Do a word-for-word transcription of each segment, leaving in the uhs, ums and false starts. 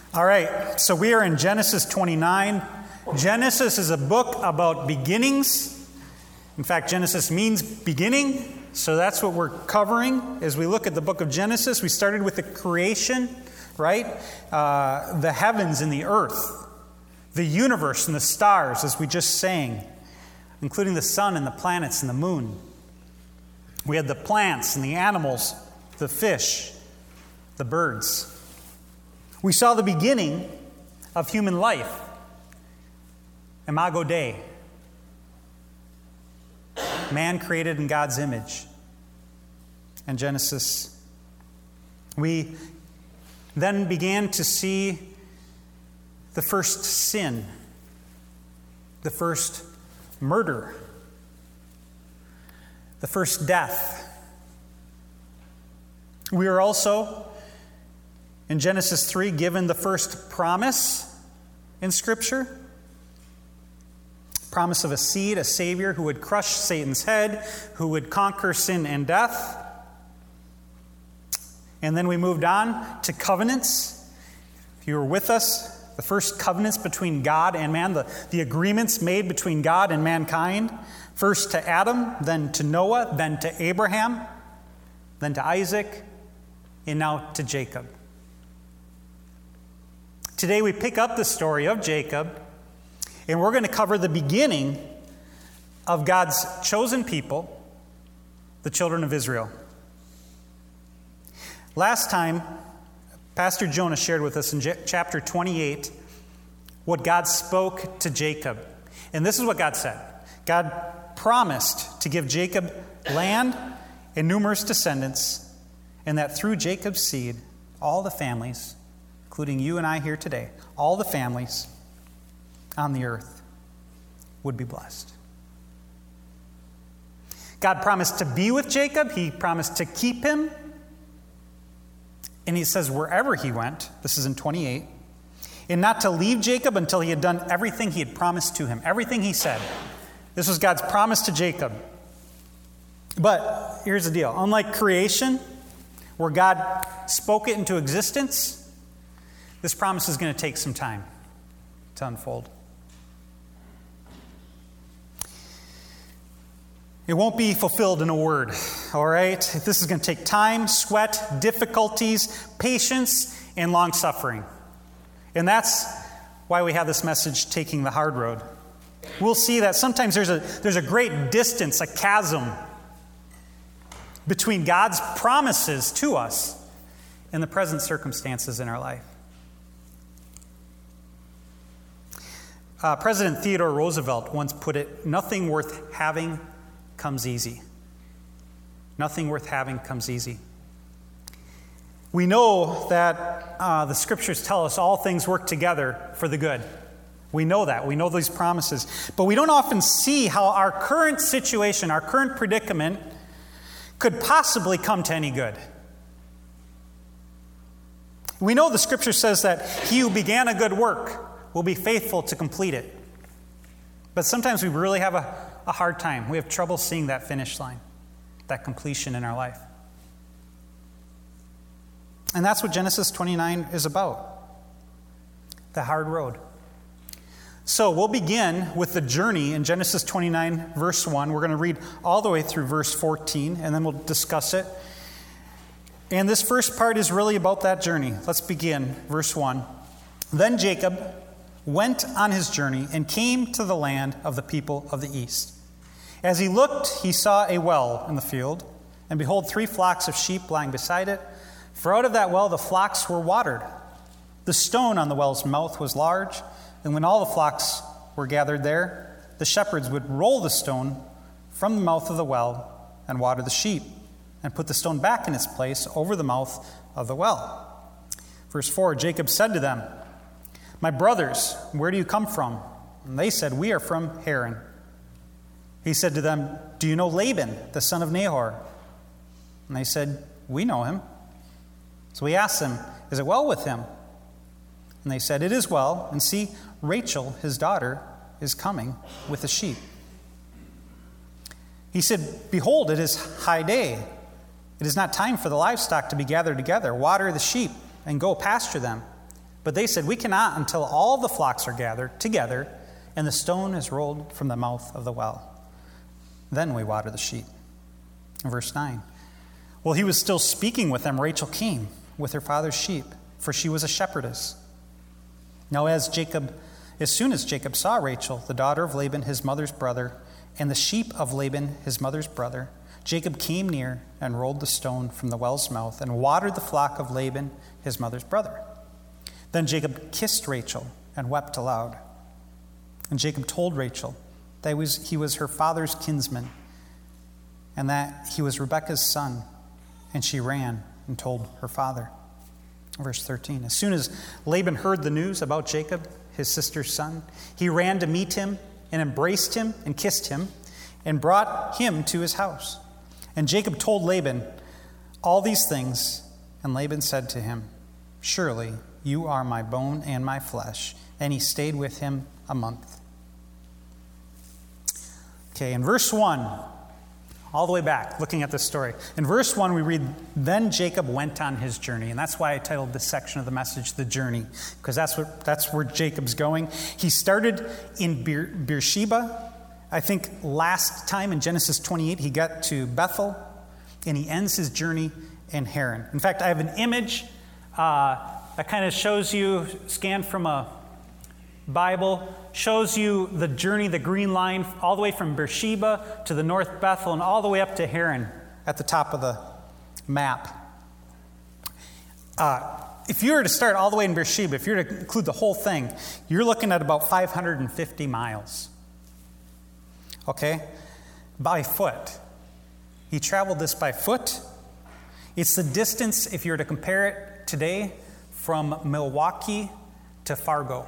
All right, so we are in Genesis twenty-nine. Genesis is a book about beginnings. In fact, Genesis means beginning, so that's what we're covering as we look at the book of Genesis. We started with the creation, right? Uh, the heavens and the earth, the universe and the stars, as we just sang, including the sun and the planets and the moon. We had the plants and the animals, the fish, the birds. We saw the beginning of human life, Imago Dei, man created in God's image. In Genesis, we then began to see the first sin, the first murder, the first death. We are also, in Genesis three, given the first promise in Scripture. Promise of a seed, a Savior who would crush Satan's head, who would conquer sin and death. And then we moved on to covenants. If you were with us, the first covenants between God and man, the, the agreements made between God and mankind. First to Adam, then to Noah, then to Abraham, then to Isaac, and now to Jacob. Today we pick up the story of Jacob, and we're going to cover the beginning of God's chosen people, the children of Israel. Last time, Pastor Jonah shared with us in chapter twenty-eight what God spoke to Jacob. And this is what God said. God promised to give Jacob land and numerous descendants, and that through Jacob's seed, all the families, including you and I here today, all the families on the earth would be blessed. God promised to be with Jacob. He promised to keep him. And he says wherever he went, this is in twenty-eight, and not to leave Jacob until he had done everything he had promised to him, everything he said. This was God's promise to Jacob. But here's the deal. Unlike creation, where God spoke it into existence, this promise is going to take some time to unfold. It won't be fulfilled in a word, all right? This is going to take time, sweat, difficulties, patience, and long-suffering. And that's why we have this message, Taking the Hard Road. We'll see that sometimes there's a, there's a great distance, a chasm, between God's promises to us and the present circumstances in our life. Uh, President Theodore Roosevelt once put it, nothing worth having comes easy. Nothing worth having comes easy. We know that uh, the Scriptures tell us all things work together for the good. We know that. We know these promises. But we don't often see how our current situation, our current predicament, could possibly come to any good. We know the Scripture says that he who began a good work will be faithful to complete it. But sometimes we really have a, a hard time. We have trouble seeing that finish line, that completion in our life. And that's what Genesis twenty-nine is about, the hard road. So we'll begin with the journey in Genesis twenty-nine, verse one. We're going to read all the way through verse fourteen, and then we'll discuss it. And this first part is really about that journey. Let's begin, verse one. Then Jacob went on his journey and came to the land of the people of the east. As he looked, he saw a well in the field, and behold, three flocks of sheep lying beside it. For out of that well the flocks were watered. The stone on the well's mouth was large, and when all the flocks were gathered there, the shepherds would roll the stone from the mouth of the well and water the sheep, and put the stone back in its place over the mouth of the well. Verse four, Jacob said to them, "My brothers, where do you come from?" And they said, "We are from Haran." He said to them, "Do you know Laban, the son of Nahor?" And they said, "We know him." So he asked them, "Is it well with him?" And they said, "It is well, and see, Rachel, his daughter, is coming with the sheep." He said, "Behold, it is high day. It is not time for the livestock to be gathered together. Water the sheep and go pasture them." But they said, "We cannot until all the flocks are gathered together and the stone is rolled from the mouth of the well. Then we water the sheep." Verse nine. While he was still speaking with them, Rachel came with her father's sheep, for she was a shepherdess. Now as Jacob, as soon as Jacob saw Rachel, the daughter of Laban, his mother's brother, and the sheep of Laban, his mother's brother, Jacob came near and rolled the stone from the well's mouth and watered the flock of Laban, his mother's brother. Then Jacob kissed Rachel and wept aloud. And Jacob told Rachel that he was, he was her father's kinsman and that he was Rebekah's son. And she ran and told her father. Verse thirteen. As soon as Laban heard the news about Jacob, his sister's son, he ran to meet him and embraced him and kissed him and brought him to his house. And Jacob told Laban all these things. And Laban said to him, "Surely you are my bone and my flesh." And he stayed with him a month. Okay, in verse one, all the way back, looking at this story. In verse one, we read, "Then Jacob went on his journey." And that's why I titled this section of the message, "The Journey," because that's what that's where Jacob's going. He started in Beer, Beersheba. I think last time in Genesis twenty-eight, he got to Bethel, and he ends his journey in Haran. In fact, I have an image uh, that kind of shows you, scanned from a Bible, shows you the journey, the green line, all the way from Beersheba to the North Bethel and all the way up to Haran at the top of the map. Uh, if you were to start all the way in Beersheba, if you were to include the whole thing, you're looking at about five hundred fifty miles. Okay? By foot. He traveled this by foot. It's the distance, if you were to compare it today, from Milwaukee to Fargo.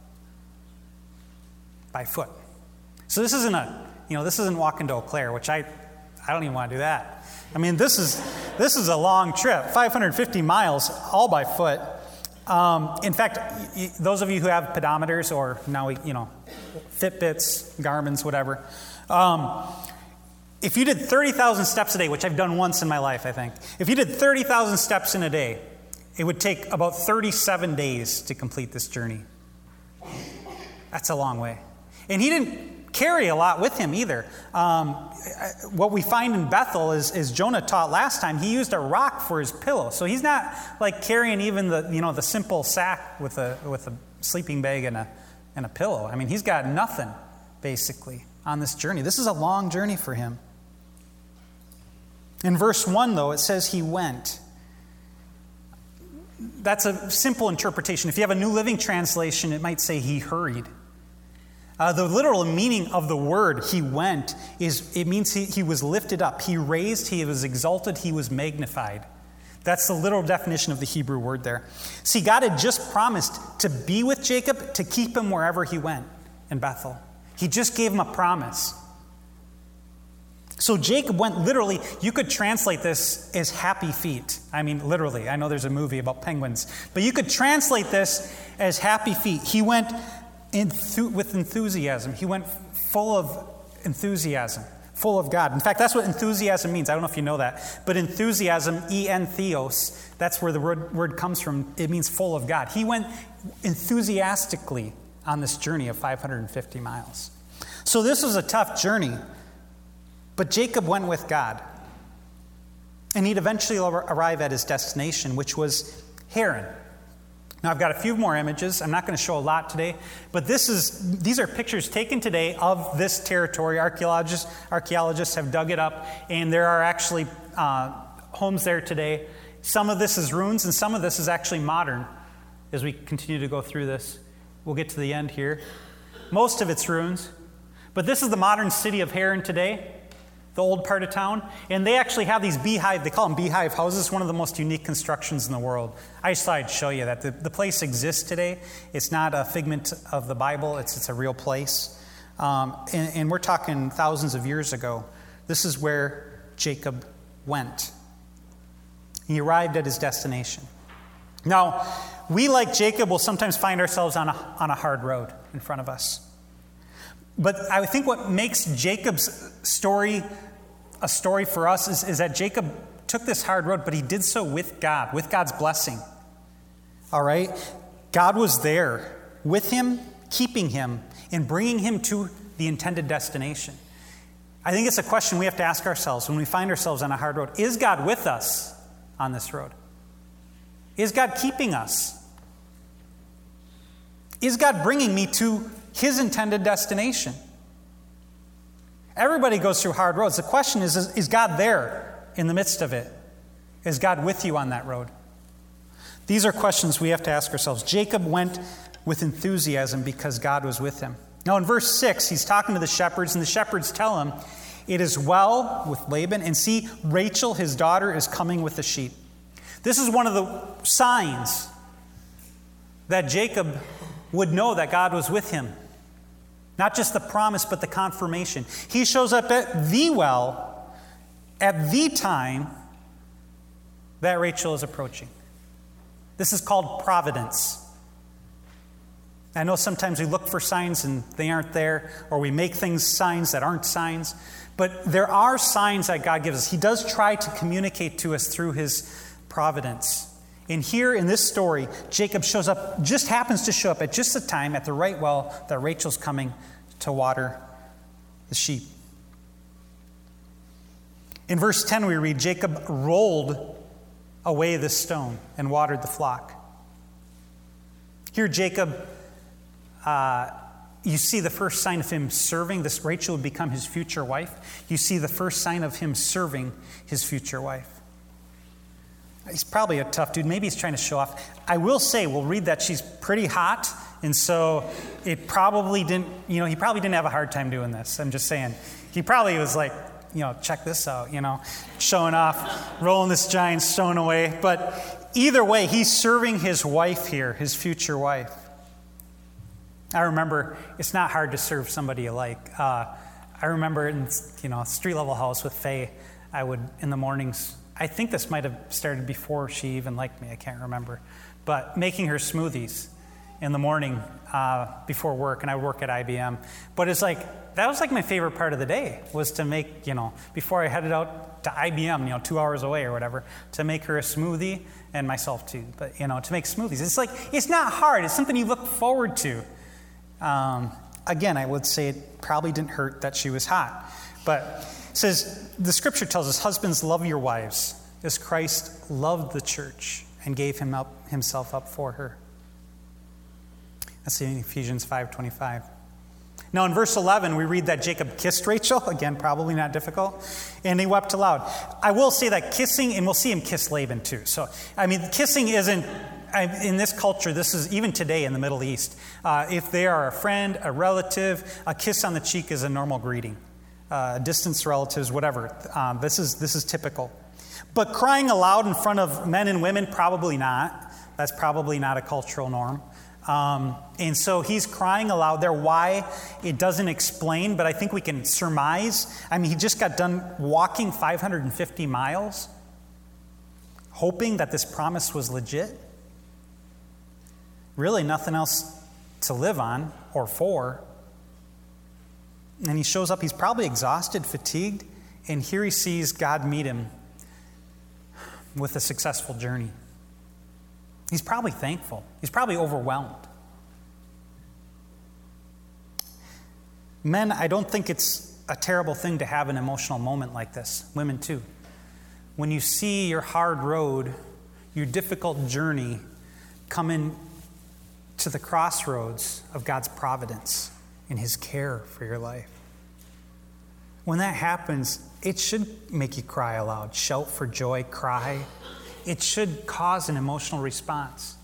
By foot. So this isn't a, you know, this isn't walking to Eau Claire, which I, I don't even want to do that. I mean, this is this is a long trip, five hundred fifty miles, all by foot. Um, in fact, y- those of you who have pedometers or now, you know, Fitbits, Garmin's, whatever, um, if you did thirty thousand steps a day, which I've done once in my life, I think, if you did thirty thousand steps in a day, it would take about thirty-seven days to complete this journey. That's a long way. And he didn't carry a lot with him either. Um, what we find in Bethel is, as Jonah taught last time, he used a rock for his pillow. So he's not like carrying even the, you know, the simple sack with a with a sleeping bag and a and a pillow. I mean, he's got nothing basically on this journey. This is a long journey for him. In verse one, though, it says he went. That's a simple interpretation. If you have a New Living Translation, it might say he hurried. Uh, the literal meaning of the word he went is it means he, he was lifted up. He raised, he was exalted, he was magnified. That's the literal definition of the Hebrew word there. See, God had just promised to be with Jacob, to keep him wherever he went in Bethel. He just gave him a promise. So Jacob went literally, you could translate this as happy feet. I mean, literally. I know there's a movie about penguins. But you could translate this as happy feet. He went Enthu- with enthusiasm. He went full of enthusiasm, full of God. In fact, that's what enthusiasm means. I don't know if you know that. But enthusiasm, en theos, that's where the word, word comes from. It means full of God. He went enthusiastically on this journey of five hundred fifty miles. So this was a tough journey. But Jacob went with God. And he'd eventually arrive at his destination, which was Haran. Now, I've got a few more images. I'm not going to show a lot today, but this is these are pictures taken today of this territory. Archaeologists, archaeologists have dug it up, and there are actually uh, homes there today. Some of this is ruins, and some of this is actually modern. As we continue to go through this, we'll get to the end here. Most of it's ruins, but this is the modern city of Haran today, the old part of town. And they actually have these beehive, they call them beehive houses, one of the most unique constructions in the world. I just thought I'd show you that. The, the place exists today. It's not a figment of the Bible. It's, it's a real place. Um, and, and we're talking thousands of years ago. This is where Jacob went. He arrived at his destination. Now, we, like Jacob, will sometimes find ourselves on a, on a hard road in front of us. But I think what makes Jacob's story a story for us is, is that Jacob took this hard road, but he did so with God, with God's blessing. All right? God was there with him, keeping him, and bringing him to the intended destination. I think it's a question we have to ask ourselves when we find ourselves on a hard road. Is God with us on this road? Is God keeping us? Is God bringing me to his intended destination? Everybody goes through hard roads. The question is, is, is God there in the midst of it? Is God with you on that road? These are questions we have to ask ourselves. Jacob went with enthusiasm because God was with him. Now in verse six, he's talking to the shepherds, and the shepherds tell him, it is well with Laban, and see, Rachel, his daughter, is coming with the sheep. This is one of the signs that Jacob would know that God was with him. Not just the promise, but the confirmation. He shows up at the well at the time that Rachel is approaching. This is called providence. I know sometimes we look for signs and they aren't there, or we make things signs that aren't signs, but there are signs that God gives us. He does try to communicate to us through his providence. And here in this story, Jacob shows up, just happens to show up at just the time, at the right well, that Rachel's coming to water the sheep. In verse ten, we read, Jacob rolled away the stone and watered the flock. Here, Jacob, uh, you see the first sign of him serving. This Rachel would become his future wife. You see the first sign of him serving his future wife. He's probably a tough dude. Maybe he's trying to show off. I will say, we'll read that she's pretty hot, and so it probably didn't, you know, he probably didn't have a hard time doing this. I'm just saying. He probably was like, you know, check this out, you know, showing off, rolling this giant stone away. But either way, he's serving his wife here, his future wife. I remember it's not hard to serve somebody you like. Uh, I remember in, you know, street level house with Faye, I would, in the mornings, I think this might have started before she even liked me, I can't remember, but making her smoothies in the morning uh, before work, and I would work at I B M. But it's like, that was like my favorite part of the day, was to make, you know, before I headed out to I B M, you know, two hours away or whatever, to make her a smoothie, and myself too, but, you know, to make smoothies. It's like, it's not hard, it's something you look forward to. Um, again, I would say it probably didn't hurt that she was hot, but it says, the scripture tells us, husbands, love your wives as Christ loved the church and gave him up, himself up for her. That's in Ephesians five twenty-five. Now in verse eleven, we read that Jacob kissed Rachel. Again, probably not difficult. And he wept aloud. I will say that kissing, and we'll see him kiss Laban too. So, I mean, kissing isn't, in this culture, this is even today in the Middle East. Uh, if they are a friend, a relative, a kiss on the cheek is a normal greeting. Uh, distance relatives, whatever. Um, this is this is typical. But crying aloud in front of men and women, probably not. That's probably not a cultural norm. Um, and so he's crying aloud there. Why? It doesn't explain, but I think we can surmise. I mean, he just got done walking five hundred fifty miles, hoping that this promise was legit. Really nothing else to live on or for. And he shows up, he's probably exhausted, fatigued, and here he sees God meet him with a successful journey. He's probably thankful. He's probably overwhelmed. Men, I don't think it's a terrible thing to have an emotional moment like this. Women too. When you see your hard road, your difficult journey coming to the crossroads of God's providence and his care for your life. When that happens, it should make you cry aloud, shout for joy, cry. It should cause an emotional response.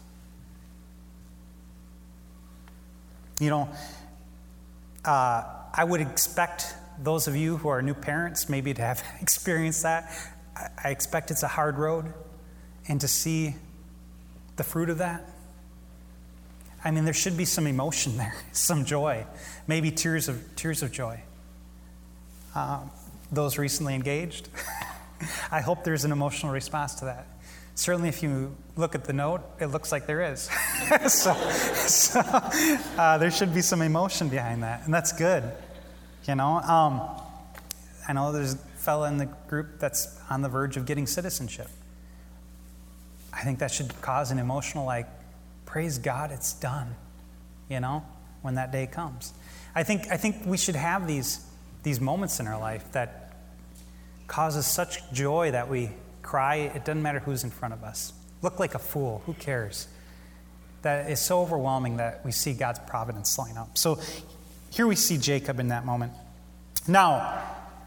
You know, uh, I would expect those of you who are new parents maybe to have experienced that. I, I expect it's a hard road, and to see the fruit of that. I mean, there should be some emotion there, some joy, maybe tears of tears of joy. Um, those recently engaged, I hope there's an emotional response to that. Certainly, if you look at the note, it looks like there is. so so uh, there should be some emotion behind that, and that's good. You know, um, I know there's a fella in the group that's on the verge of getting citizenship. I think that should cause an emotional, like, praise God, it's done, you know, when that day comes. I think I think we should have these, these moments in our life that causes such joy that we cry. It doesn't matter who's in front of us. Look like a fool. Who cares? That is so overwhelming that we see God's providence line up. So here we see Jacob in that moment. Now,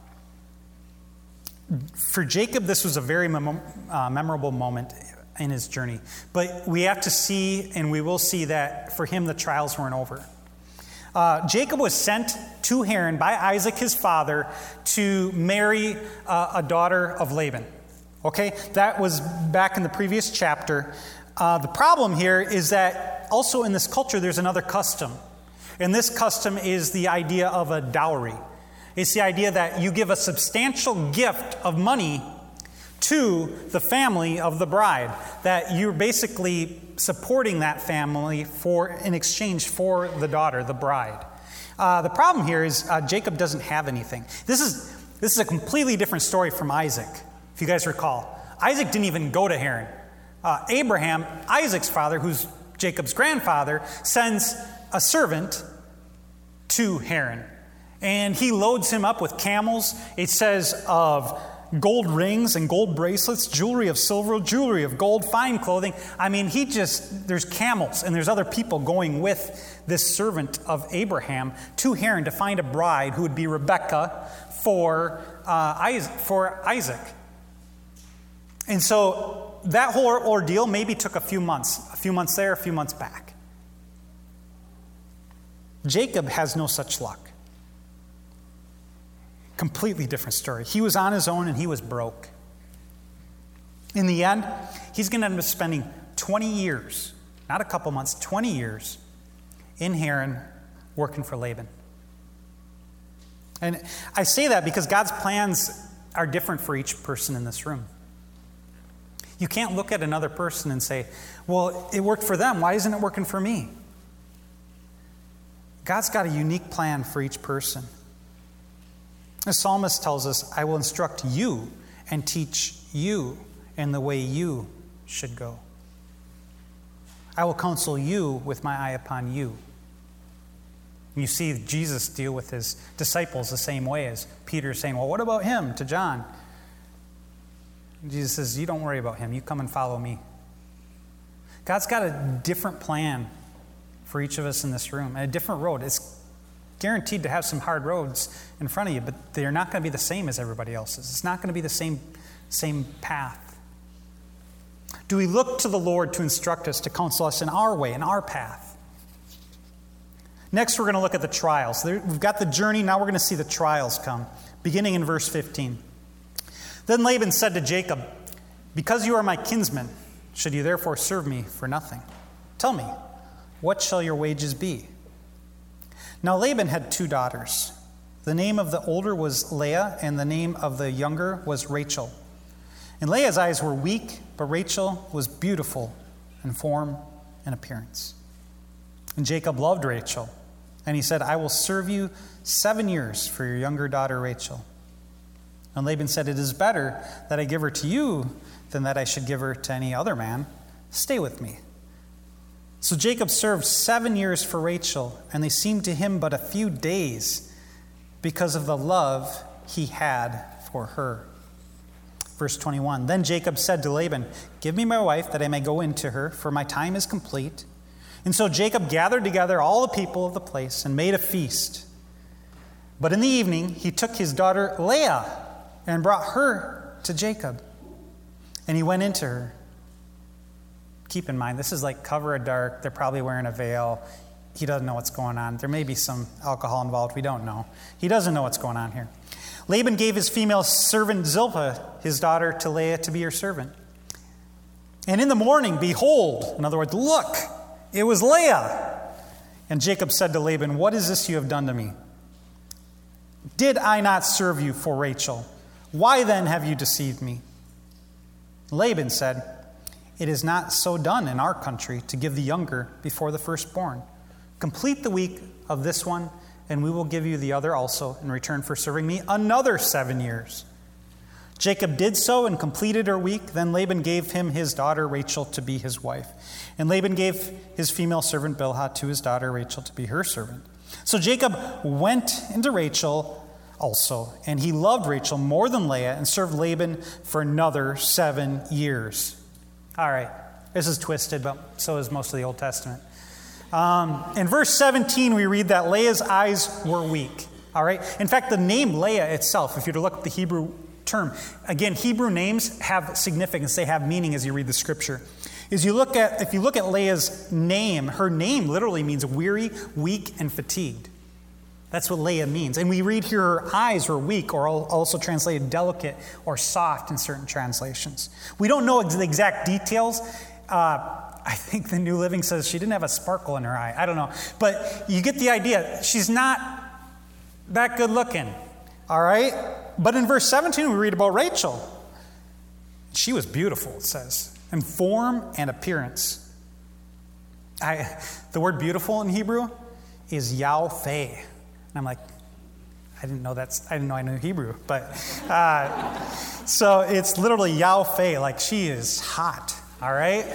for Jacob, this was a very mem- uh, memorable moment in his journey. But we have to see, and we will see, that for him the trials weren't over. Uh, Jacob was sent to Haran by Isaac, his father, to marry uh, a daughter of Laban. Okay, that was back in the previous chapter. Uh, the problem here is that also in this culture there's another custom. And this custom is the idea of a dowry. It's the idea that you give a substantial gift of money to the family of the bride, that you're basically supporting that family for in exchange for the daughter, the bride. Uh, the problem here is uh, Jacob doesn't have anything. This is this is a completely different story from Isaac, if you guys recall. Isaac didn't even go to Haran. Uh, Abraham, Isaac's father, who's Jacob's grandfather, sends a servant to Haran. And he loads him up with camels. It says of gold rings and gold bracelets, jewelry of silver, jewelry of gold, fine clothing. I mean, he just, there's camels and there's other people going with this servant of Abraham to Haran to find a bride who would be Rebekah for, uh, Isaac, for Isaac. And so that whole ordeal maybe took a few months, a few months there, a few months back. Jacob has no such luck. Completely different story. He was on his own and he was broke. In the end, he's going to end up spending twenty years, not a couple months, twenty years in Haran working for Laban. And I say that because God's plans are different for each person in this room. You can't look at another person and say, well, it worked for them. Why isn't it working for me? God's got a unique plan for each person. The psalmist tells us, I will instruct you and teach you in the way you should go. I will counsel you with my eye upon you. You see Jesus deal with his disciples the same way as Peter saying, well, what about him to John? And Jesus says, you don't worry about him. You come and follow me. God's got a different plan for each of us in this room, and a different road. It's guaranteed to have some hard roads in front of you, but they're not going to be the same as everybody else's. It's not going to be the same, same path. Do we look to the Lord to instruct us, to counsel us in our way, in our path? Next, we're going to look at the trials. We've got the journey, now we're going to see the trials come, beginning in verse fifteen. Then Laban said to Jacob, because you are my kinsman, should you therefore serve me for nothing? Tell me, what shall your wages be? Now Laban had two daughters. The name of the older was Leah, and the name of the younger was Rachel. And Leah's eyes were weak, but Rachel was beautiful in form and appearance. And Jacob loved Rachel, and he said, I will serve you seven years for your younger daughter Rachel. And Laban said, it is better that I give her to you than that I should give her to any other man. Stay with me. So Jacob served seven years for Rachel, and they seemed to him but a few days because of the love he had for her. Verse twenty-one, then Jacob said to Laban, give me my wife that I may go into her, for my time is complete. And so Jacob gathered together all the people of the place and made a feast. But in the evening he took his daughter Leah and brought her to Jacob, and he went into her. Keep in mind, this is like cover of dark. They're probably wearing a veil. He doesn't know what's going on. There may be some alcohol involved. We don't know. He doesn't know what's going on here. Laban gave his female servant Zilpah, his daughter, to Leah to be her servant. And in the morning, behold, in other words, look, it was Leah. And Jacob said to Laban, what is this you have done to me? Did I not serve you for Rachel? Why then have you deceived me? Laban said, it is not so done in our country to give the younger before the firstborn. Complete the week of this one, and we will give you the other also in return for serving me another seven years. Jacob did so and completed her week. Then Laban gave him his daughter Rachel to be his wife. And Laban gave his female servant Bilhah to his daughter Rachel to be her servant. So Jacob went into Rachel also, and he loved Rachel more than Leah and served Laban for another seven years. All right, this is twisted, but so is most of the Old Testament. Um, in verse seventeen, we read that Leah's eyes were weak. All right. In fact, the name Leah itself, if you were to look up the Hebrew term, again, Hebrew names have significance. They have meaning as you read the scripture. As you look at, if you look at Leah's name, her name literally means weary, weak, and fatigued. That's what Leah means. And we read here her eyes were weak, or also translated delicate or soft in certain translations. We don't know the exact details. Uh, I think the New Living says she didn't have a sparkle in her eye. I don't know. But you get the idea. She's not that good looking. All right? But in verse seventeen, we read about Rachel. She was beautiful, it says, in form and appearance. I, the word beautiful in Hebrew is yao-fei. And I'm like, I didn't know that's, I didn't know I knew Hebrew. But, uh, so it's literally yao-fei, like she is hot. All right?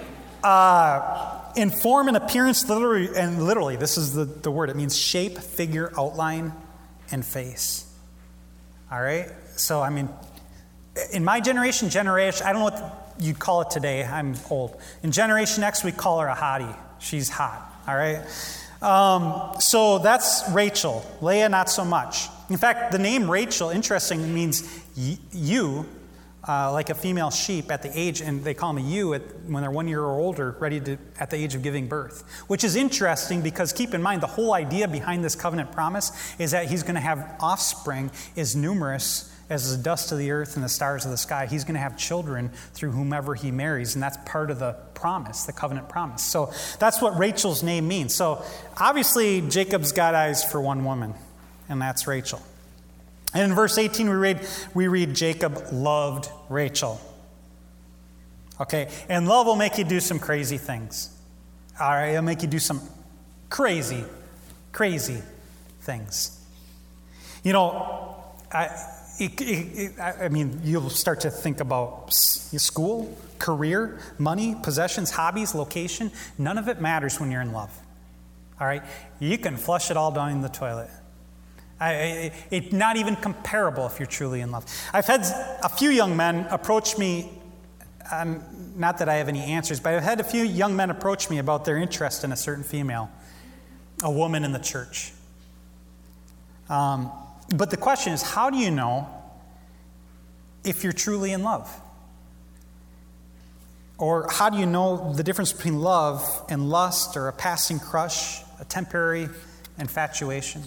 Uh, in form and appearance, literally, and literally, this is the, the word. It means shape, figure, outline, and face. All right? So, I mean, in my generation, generation, I don't know what you'd call it today. I'm old. In Generation X, we call her a hottie. She's hot. All right? Um, so that's Rachel. Leah, not so much. In fact, the name Rachel, interesting, means y- you, uh, like a female sheep at the age, and they call them a ewe at, when they're one year or older, ready to, at the age of giving birth. Which is interesting because keep in mind, the whole idea behind this covenant promise is that he's going to have offspring as numerous as the dust of the earth and the stars of the sky. He's going to have children through whomever he marries, and that's part of the promise, the covenant promise. So that's what Rachel's name means. So obviously, Jacob's got eyes for one woman, and that's Rachel. And in verse eighteen, we read, we read Jacob loved Rachel. Okay, and love will make you do some crazy things. All right, it'll make you do some crazy, crazy things. You know, I... It, it, it, I mean, you'll start to think about school, career, money, possessions, hobbies, location. None of it matters when you're in love. All right? You can flush it all down the toilet. I, it's not even comparable if you're truly in love. I've had a few young men approach me, um, not that I have any answers, but I've had a few young men approach me about their interest in a certain female, a woman in the church. Um... But the question is, how do you know if you're truly in love? Or how do you know the difference between love and lust, or a passing crush, a temporary infatuation?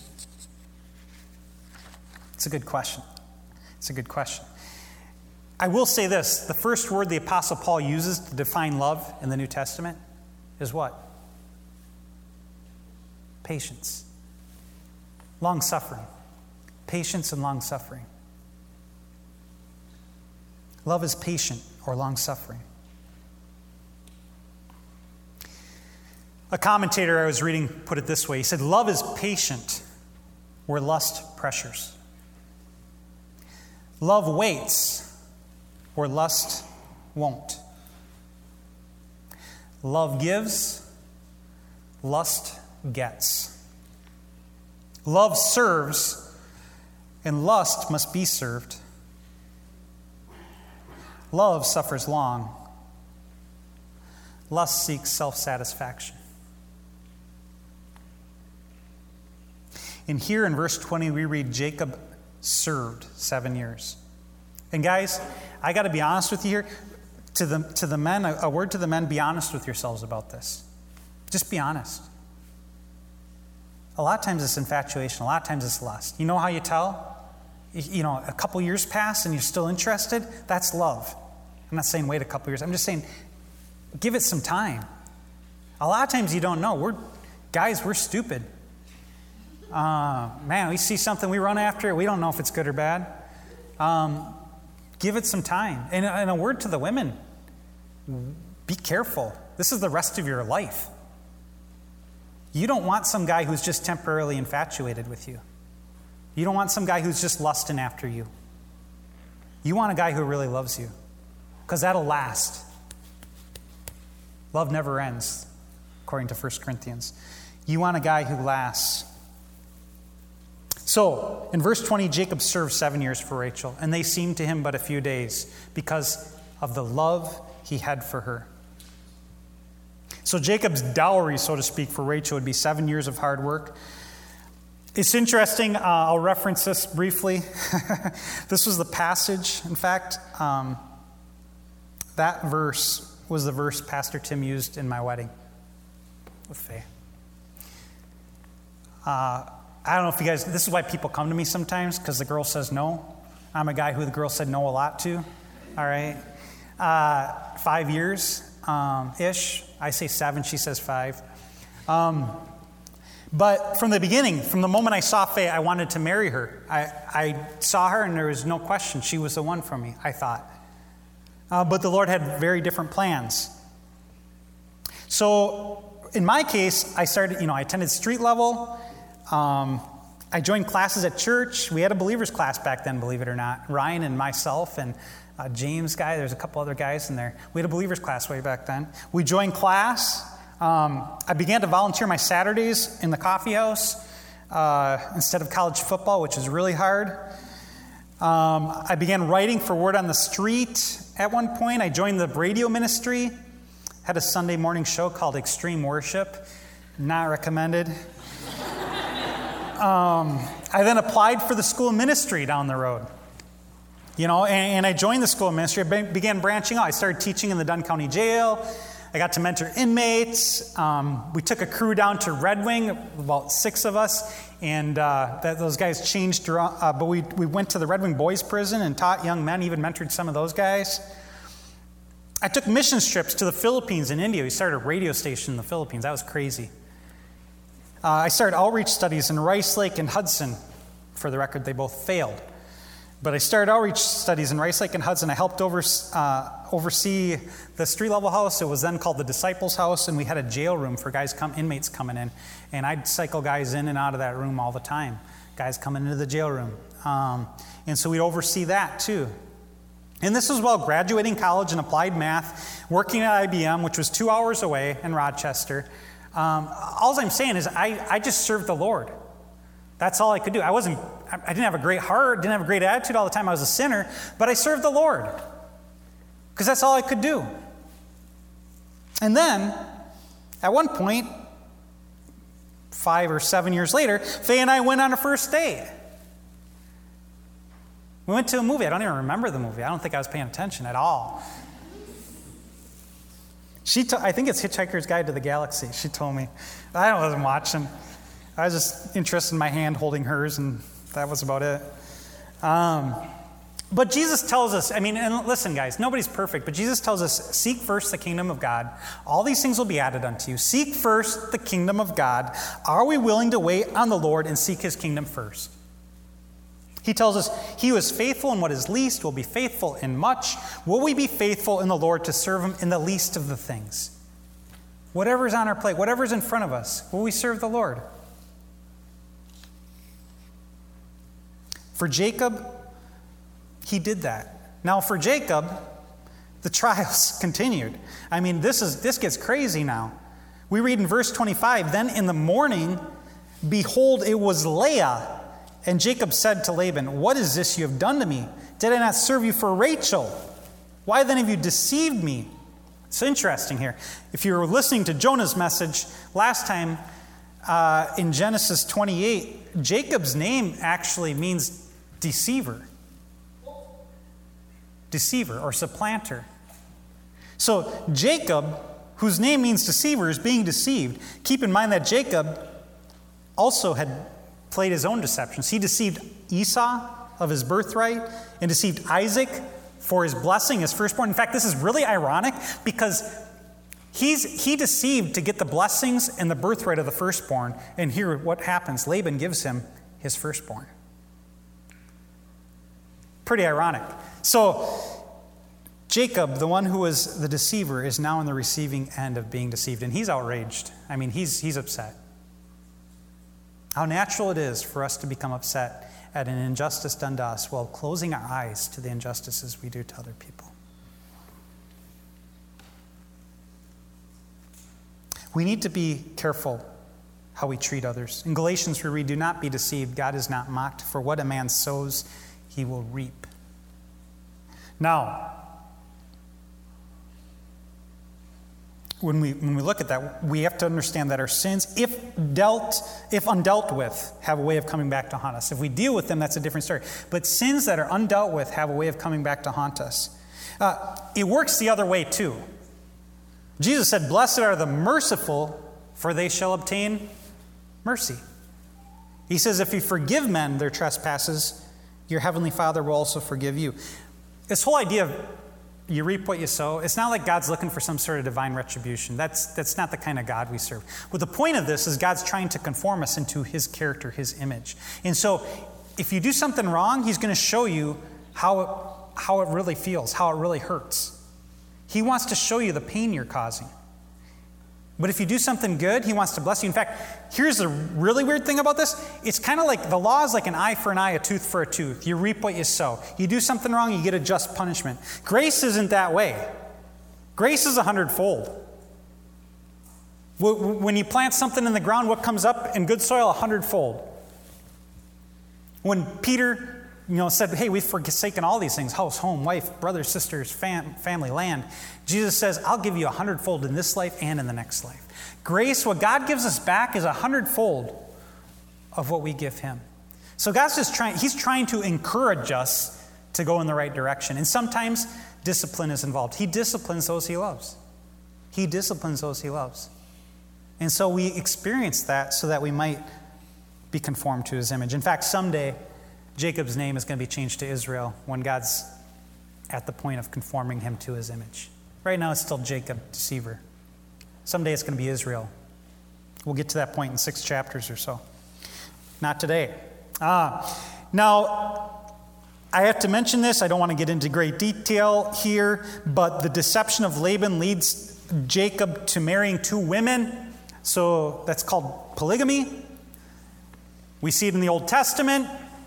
It's a good question. It's a good question. I will say this. The first word the Apostle Paul uses to define love in the New Testament is what? Patience. Long-suffering. Patience and long-suffering. Love is patient or long-suffering. A commentator I was reading put it this way. He said, love is patient where lust pressures. Love waits where lust won't. Love gives, lust gets. Love serves, and lust must be served. Love suffers long. Lust seeks self-satisfaction. And here in verse twenty, we read Jacob served seven years. And guys, I got to be honest with you here. To the, to the men, a, a word to the men, be honest with yourselves about this. Just be honest. A lot of times it's infatuation. A lot of times it's lust. You know how you tell? You know, a couple years pass and you're still interested? That's love. I'm not saying wait a couple years. I'm just saying give it some time. A lot of times you don't know. We're guys, we're stupid. Uh, man, we see something, we run after it. We don't know if it's good or bad. Um, give it some time. And, and a word to the women. Be careful. This is the rest of your life. You don't want some guy who's just temporarily infatuated with you. You don't want some guy who's just lusting after you. You want a guy who really loves you, because that'll last. Love never ends, according to First Corinthians. You want a guy who lasts. So, in verse twenty, Jacob served seven years for Rachel, and they seemed to him but a few days because of the love he had for her. So Jacob's dowry, so to speak, for Rachel would be seven years of hard work. It's interesting. Uh, I'll reference this briefly. This was the passage. In fact, um, that verse was the verse Pastor Tim used in my wedding with Faye. Uh, I don't know if you guys, this is why people come to me sometimes, because the girl says no. I'm a guy who the girl said no a lot to. All right. Uh, five years um, ish. I say seven, she says five. Um, but from the beginning, from the moment I saw Faye, I wanted to marry her. I, I saw her and there was no question. She was the one for me, I thought. Uh, but the Lord had very different plans. So in my case, I started, you know, I attended street level. Um, I joined classes at church. We had a believers class back then, believe it or not. Ryan and myself and uh, James guy, there's a couple other guys in there. We had a believers class way back then. We joined class. Um, I began to volunteer my Saturdays in the coffee house uh, instead of college football, which is really hard. Um, I began writing for Word on the Street at one point. I joined the radio ministry. Had a Sunday morning show called Extreme Worship. Not recommended. Um, I then applied for the school ministry down the road, you know, and, and I joined the school ministry. I be, began branching out. I started teaching in the Dunn County Jail. I got to mentor inmates. Um, we took a crew down to Red Wing, about six of us, and uh, that, those guys changed around, uh, but we, we went to the Red Wing Boys Prison and taught young men, even mentored some of those guys. I took mission trips to the Philippines and India. We started a radio station in the Philippines. That was crazy. Uh, I started outreach studies in Rice Lake and Hudson. For the record, they both failed. But I started outreach studies in Rice Lake and Hudson. I helped over, uh, oversee the street-level house. It was then called the Disciples House, and we had a jail room for guys, come, inmates coming in. And I'd cycle guys in and out of that room all the time, guys coming into the jail room. Um, and so we'd oversee that, too. And this was while graduating college in applied math, working at I B M, which was two hours away in Rochester. Um, all I'm saying is I, I just served the Lord. That's all I could do. I wasn't, I didn't have a great heart, didn't have a great attitude all the time. I was a sinner, but I served the Lord because that's all I could do. And then, at one point, five or seven years later, Faye and I went on a first date. We went to a movie. I don't even remember the movie. I don't think I was paying attention at all. She, t- I think it's Hitchhiker's Guide to the Galaxy. She told me. I wasn't watching. I was just interested in my hand holding hers, and that was about it. Um, but Jesus tells us, I mean, and listen, guys, nobody's perfect, but Jesus tells us, seek first the kingdom of God. All these things will be added unto you. Seek first the kingdom of God. Are we willing to wait on the Lord and seek his kingdom first? He tells us, he who is faithful in what is least will be faithful in much. Will we be faithful in the Lord to serve him in the least of the things? Whatever's on our plate, whatever's in front of us, will we serve the Lord? For Jacob, he did that. Now for Jacob, the trials continued. I mean, this is this gets crazy now. We read in verse twenty-five, then in the morning, behold, it was Leah. And Jacob said to Laban, what is this you have done to me? Did I not serve you for Rachel? Why then have you deceived me? It's interesting here. If you were listening to Jonah's message last time uh, in Genesis twenty-eight, Jacob's name actually means deceiver. Deceiver or supplanter. So Jacob, whose name means deceiver, is being deceived. Keep in mind that Jacob also had played his own deceptions. He deceived Esau of his birthright and deceived Isaac for his blessing, his firstborn. In fact, this is really ironic because he's he deceived to get the blessings and the birthright of the firstborn. And here what happens, Laban gives him his firstborn. Pretty ironic. So Jacob, the one who was the deceiver, is now in the receiving end of being deceived. And he's outraged. I mean, he's he's upset. How natural it is for us to become upset at an injustice done to us while closing our eyes to the injustices we do to other people. We need to be careful how we treat others. In Galatians we read, "Do not be deceived. God is not mocked. For what a man sows, he will reap." Now, when we when we look at that, we have to understand that our sins, if dealt, if undealt with, have a way of coming back to haunt us. If we deal with them, that's a different story. But sins that are undealt with have a way of coming back to haunt us. Uh, it works the other way too. Jesus said, "Blessed are the merciful, for they shall obtain mercy." He says, if you forgive men their trespasses, your heavenly Father will also forgive you. This whole idea of you reap what you sow, it's not like God's looking for some sort of divine retribution. That's, that's not the kind of God we serve. But the point of this is God's trying to conform us into his character, his image. And so if you do something wrong, he's going to show you how it, how it really feels, how it really hurts. He wants to show you the pain you're causing. But if you do something good, he wants to bless you. In fact, here's the really weird thing about this. It's kind of like the law is like an eye for an eye, a tooth for a tooth. You reap what you sow. You do something wrong, you get a just punishment. Grace isn't that way. Grace is a hundredfold. When you plant something in the ground, what comes up in good soil? A hundredfold. When Peter, you know, said, hey, we've forsaken all these things, house, home, wife, brothers, sisters, fam- family, land. Jesus says, I'll give you a hundredfold in this life and in the next life. Grace, what God gives us back is a hundredfold of what we give him. So God's just trying, he's trying to encourage us to go in the right direction. And sometimes discipline is involved. He disciplines those he loves. He disciplines those he loves. And so we experience that so that we might be conformed to his image. In fact, someday, Jacob's name is going to be changed to Israel when God's at the point of conforming him to his image. Right now, it's still Jacob, deceiver. Someday it's going to be Israel. We'll get to that point in six chapters or so. Not today. Ah, now, I have to mention this. I don't want to get into great detail here, but the deception of Laban leads Jacob to marrying two women. So that's called polygamy. We see it in the Old Testament.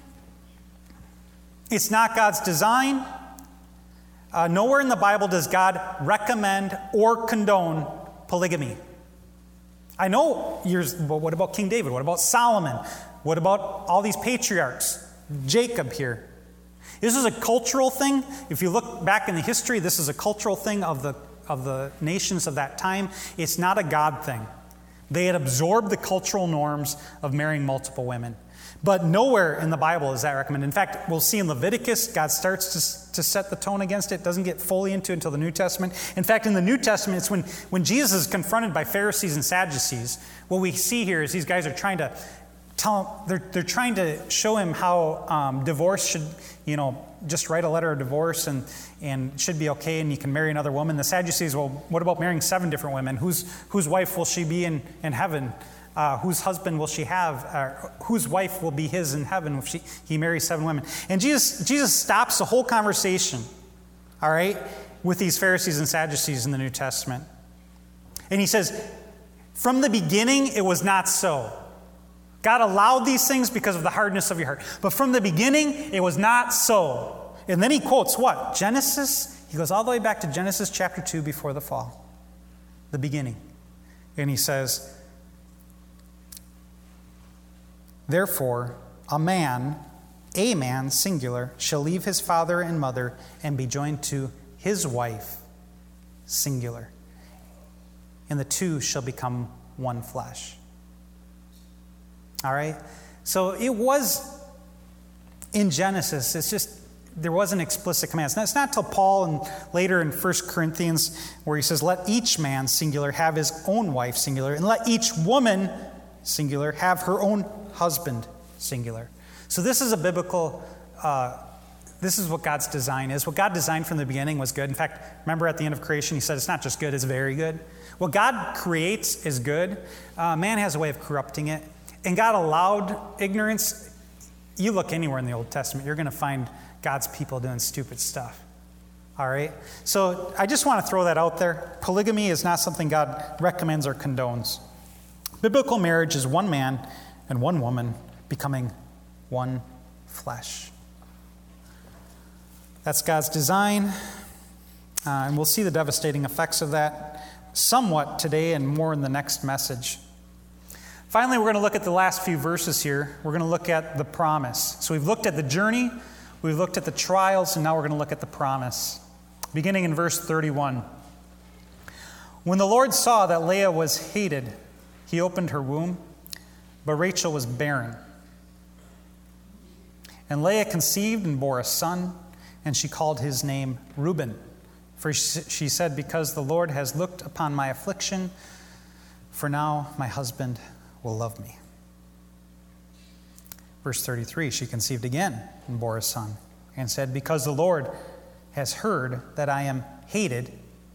It's not God's design. Uh, nowhere in the Bible does God recommend or condone polygamy. I know yours, but what about King David? What about Solomon? What about all these patriarchs? Jacob here. This is a cultural thing. If you look back in the history, this is a cultural thing of the, of the nations of that time. It's not a God thing. They had absorbed the cultural norms of marrying multiple women. But nowhere in the Bible is that recommended. In fact, we'll see in Leviticus, God starts to, to set the tone against it. Doesn't get fully into it until the New Testament. In fact, in the New Testament, it's when, when Jesus is confronted by Pharisees and Sadducees. What we see here is these guys are trying to tell him, they're, they're trying to show him how um, divorce should, you know, just write a letter of divorce and, and should be okay and you can marry another woman. The Sadducees, well, what about marrying seven different women? Whose, whose wife will she be in, in heaven? Uh, whose husband will she have? Uh, whose wife will be his in heaven if she, he marries seven women? And Jesus, Jesus stops the whole conversation, all right, with these Pharisees and Sadducees in the New Testament. And he says, from the beginning, it was not so. God allowed these things because of the hardness of your heart. But from the beginning, it was not so. And then he quotes what? Genesis. He goes all the way back to Genesis chapter two before the fall. The beginning. And he says, therefore, a man, a man, singular, shall leave his father and mother and be joined to his wife, singular. And the two shall become one flesh. All right? So it was in Genesis, it's just, there was an explicit command. It's not until Paul and later in First Corinthians where he says, let each man, singular, have his own wife, singular, and let each woman, singular, have her own husband, singular. So this is a biblical, uh, this is what God's design is. What God designed from the beginning was good. In fact, remember at the end of creation, he said it's not just good, it's very good. What God creates is good. Uh, man has a way of corrupting it. And God allowed ignorance. You look anywhere in the Old Testament, you're going to find God's people doing stupid stuff. All right? So I just want to throw that out there. Polygamy is not something God recommends or condones. Biblical marriage is one man and one woman becoming one flesh. That's God's design, uh, and we'll see the devastating effects of that somewhat today and more in the next message. Finally, we're going to look at the last few verses here. We're going to look at the promise. So we've looked at the journey, we've looked at the trials, and now we're going to look at the promise. Beginning in verse thirty-one. When the Lord saw that Leah was hated, he opened her womb, but Rachel was barren. And Leah conceived and bore a son, and she called his name Reuben. For she said, because the Lord has looked upon my affliction, for now my husband will love me. Verse thirty-three, she conceived again and bore a son, and said, because the Lord has heard that I am hated,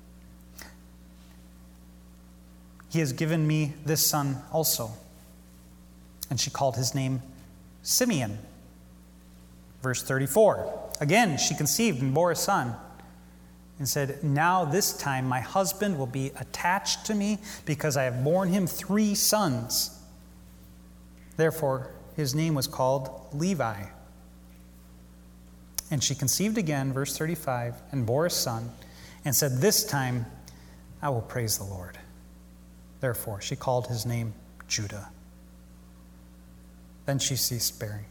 he has given me this son also. And she called his name Simeon. Verse thirty-four, again she conceived and bore a son, and said, now this time my husband will be attached to me, because I have borne him three sons. Therefore his name was called Levi. And she conceived again, verse thirty-five, and bore a son, and said, this time I will praise the Lord. Therefore she called his name Judah. Then she ceased bearing.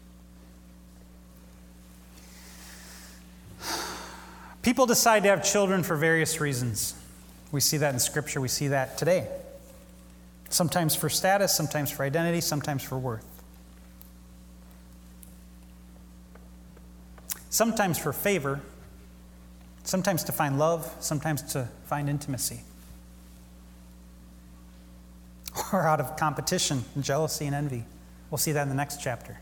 People decide to have children for various reasons. We see that in Scripture. We see that today. Sometimes for status, sometimes for identity, sometimes for worth. Sometimes for favor, sometimes to find love, sometimes to find intimacy. Or out of competition, and jealousy, and envy. We'll see that in the next chapter.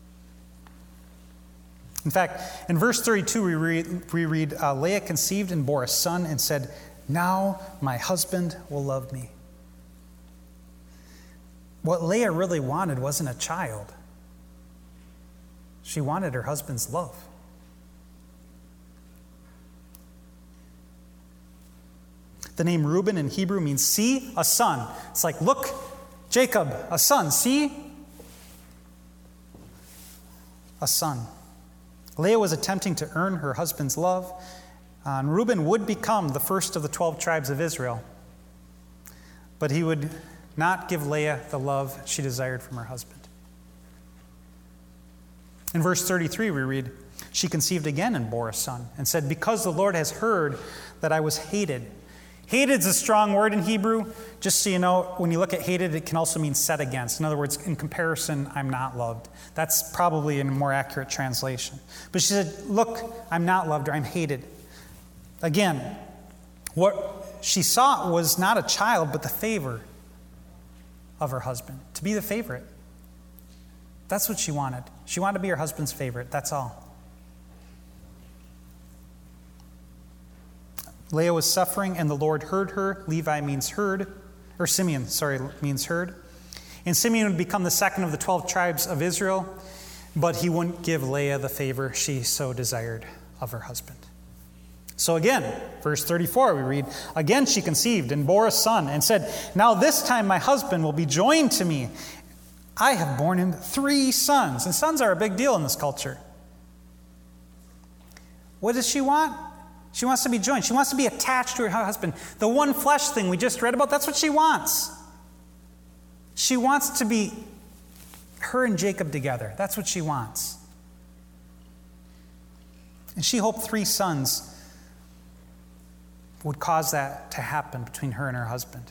In fact, in verse thirty-two, we read, we read uh, Leah conceived and bore a son and said, now my husband will love me. What Leah really wanted wasn't a child. She wanted her husband's love. The name Reuben in Hebrew means see, a son. It's like, look, Jacob, a son, see? A son. Leah was attempting to earn her husband's love, uh, and Reuben would become the first of the twelve tribes of Israel. But he would not give Leah the love she desired from her husband. In verse thirty-three, we read, she conceived again and bore a son, and said, because the Lord has heard that I was hated. Hated is a strong word in Hebrew. Just so you know, when you look at hated, it can also mean set against. In other words, in comparison, I'm not loved. That's probably a more accurate translation. But she said, look, I'm not loved, or I'm hated. Again, what she sought was not a child, but the favor of her husband, to be the favorite. That's what she wanted. She wanted to be her husband's favorite, that's all. Leah was suffering, and the Lord heard her. Levi means heard, or Simeon, sorry, means heard. And Simeon would become the second of the twelve tribes of Israel, but he wouldn't give Leah the favor she so desired of her husband. So again, verse thirty-four, we read, again she conceived and bore a son, and said, now this time my husband will be joined to me. I have borne him three sons. And sons are a big deal in this culture. What does she want? She wants to be joined. She wants to be attached to her husband. The one flesh thing we just read about, that's what she wants. She wants to be her and Jacob together. That's what she wants. And she hoped three sons would cause that to happen between her and her husband.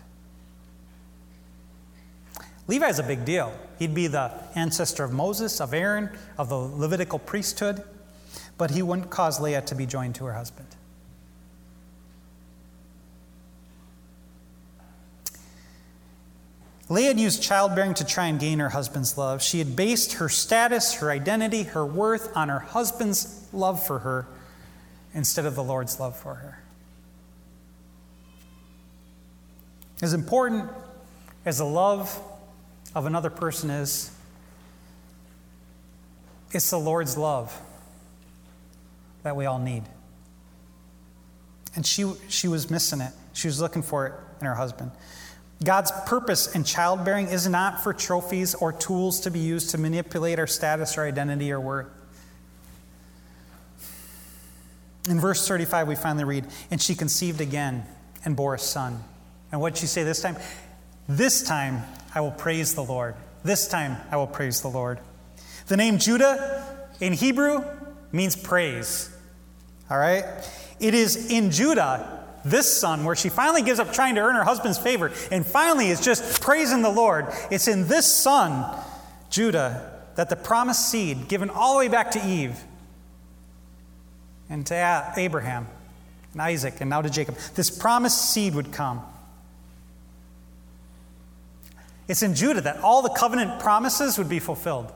Levi is a big deal. He'd be the ancestor of Moses, of Aaron, of the Levitical priesthood, but he wouldn't cause Leah to be joined to her husband. Leah had used childbearing to try and gain her husband's love. She had based her status, her identity, her worth on her husband's love for her instead of the Lord's love for her. As important as the love of another person is, it's the Lord's love that we all need. And she, she was missing it. She was looking for it in her husband. God's purpose in childbearing is not for trophies or tools to be used to manipulate our status or identity or worth. In verse thirty-five, we finally read, "And she conceived again and bore a son." And what did she say this time? "This time I will praise the Lord. This time I will praise the Lord." The name Judah in Hebrew means praise. All right? It is in Judah, this son, where she finally gives up trying to earn her husband's favor and finally is just praising the Lord. It's in this son, Judah, that the promised seed, given all the way back to Eve and to Abraham and Isaac and now to Jacob, this promised seed would come. It's in Judah that all the covenant promises would be fulfilled.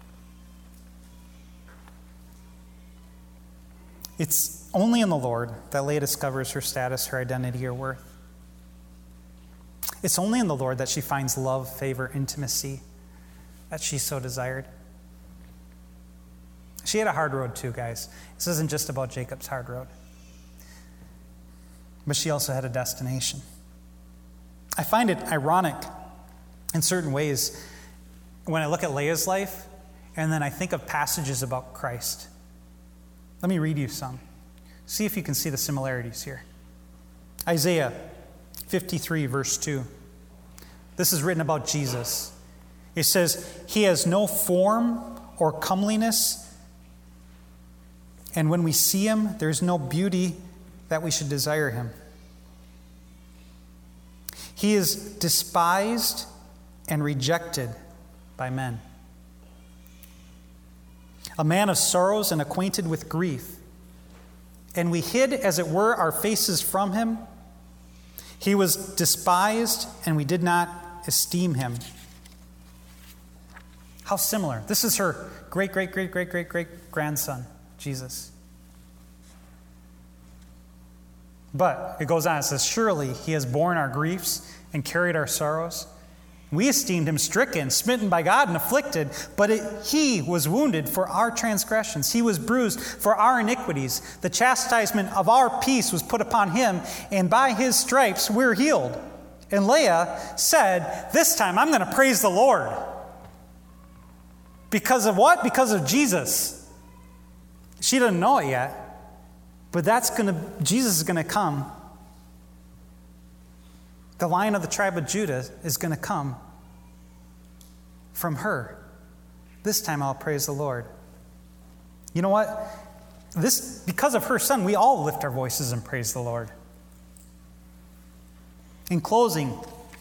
It's only in the Lord that Leah discovers her status, her identity, her worth. It's only in the Lord that she finds love, favor, intimacy that she so desired. She had a hard road too, guys. This isn't just about Jacob's hard road. But she also had a destination. I find it ironic in certain ways when I look at Leah's life and then I think of passages about Christ. Let me read you some. See if you can see the similarities here. Isaiah fifty-three, verse two. This is written about Jesus. It says, "He has no form or comeliness, and when we see him, there's no beauty that we should desire him. He is despised and rejected by men. A man of sorrows and acquainted with grief. And we hid, as it were, our faces from him. He was despised, and we did not esteem him." How similar. This is her great, great, great, great, great, great grandson, Jesus. But it goes on, it says, "Surely he has borne our griefs and carried our sorrows. We esteemed him stricken, smitten by God, and afflicted, but it, he was wounded for our transgressions. He was bruised for our iniquities. The chastisement of our peace was put upon him, and by his stripes we're healed." And Leah said, "This time I'm going to praise the Lord." Because of what? Because of Jesus. She doesn't know it yet, but that's going to, Jesus is going to come. The Lion of the tribe of Judah is going to come from her. This time I'll praise the Lord. You know what? This, because of her son, we all lift our voices and praise the Lord. In closing,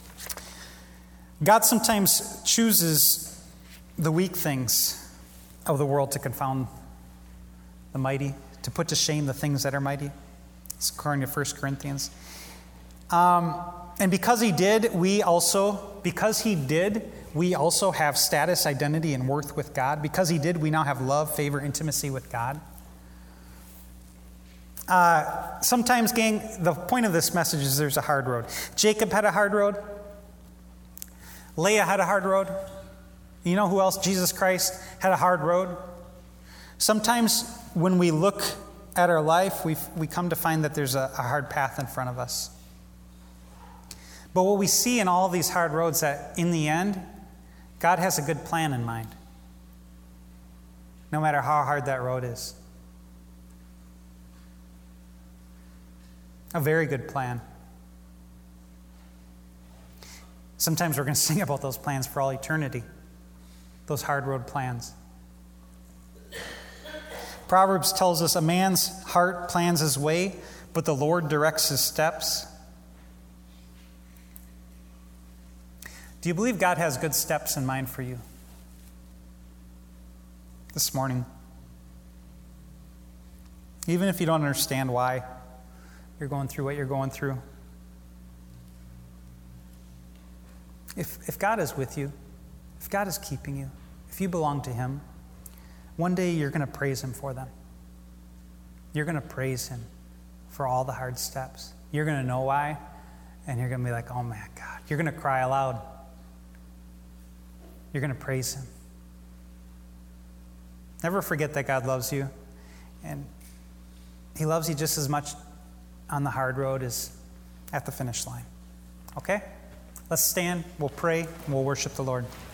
God sometimes chooses the weak things of the world to confound the mighty, to put to shame the things that are mighty. It's according to First Corinthians. Um, and because he did, we also, because he did, we also have status, identity, and worth with God. Because he did, we now have love, favor, intimacy with God. Uh, sometimes, gang, the point of this message is there's a hard road. Jacob had a hard road. Leah had a hard road. You know who else? Jesus Christ had a hard road. Sometimes when we look at our life, we we come to find that there's a, a hard path in front of us. But what we see in all these hard roads, that in the end, God has a good plan in mind, no matter how hard that road is. A very good plan. Sometimes we're going to sing about those plans for all eternity, those hard road plans. Proverbs tells us a man's heart plans his way, but the Lord directs his steps. Do you believe God has good steps in mind for you this morning? Even if you don't understand why you're going through what you're going through. If, if God is with you, if God is keeping you, if you belong to him, one day you're going to praise him for them. You're going to praise him for all the hard steps. You're going to know why, and you're going to be like, oh my God. You're going to cry aloud. You're going to praise him. Never forget that God loves you, and he loves you just as much on the hard road as at the finish line. Okay? Let's stand, we'll pray, and we'll worship the Lord.